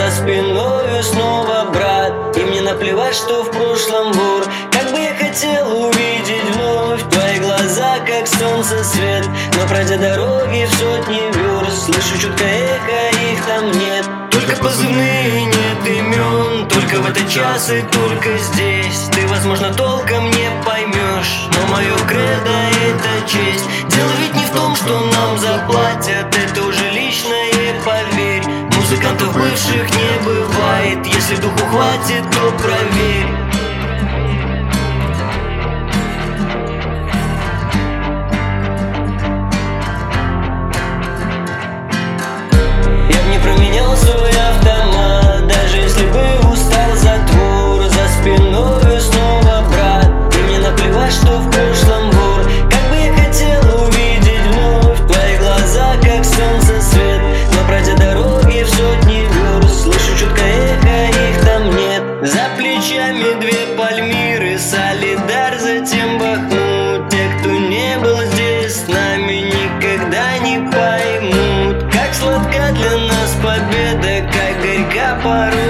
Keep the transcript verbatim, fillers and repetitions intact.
за спиной снова брат. И мне наплевать, что в прошлом вор. Как бы я хотел увидеть вновь твои глаза, как солнце свет. Но пройдя дороги в сотни верст, слышу чуткое эхо, их там нет. Только позывные, нет имен, только в этот час и только здесь. Ты, возможно, толком не поймешь, но мое кредо — это честь. Дело ведь не в том, что нам заплатят, это уже личное, поверь. Музыкантов бывших не бывает, если духу хватит, то проверь. Променял свой автомат, даже если бы устал затвор. За спиной снова брат, и мне наплевать, что в прошлом вор. Как бы я хотел увидеть вновь твои глаза, как солнце свет. Но пройдя дороги в сотни верст, слышу чуткое эхо, их там нет. За плечами две Пальмиры, Солидар, затем Бахмут. Те, кто не был здесь с нами, никогда не поймут, как сладка для нас победа, как горька порой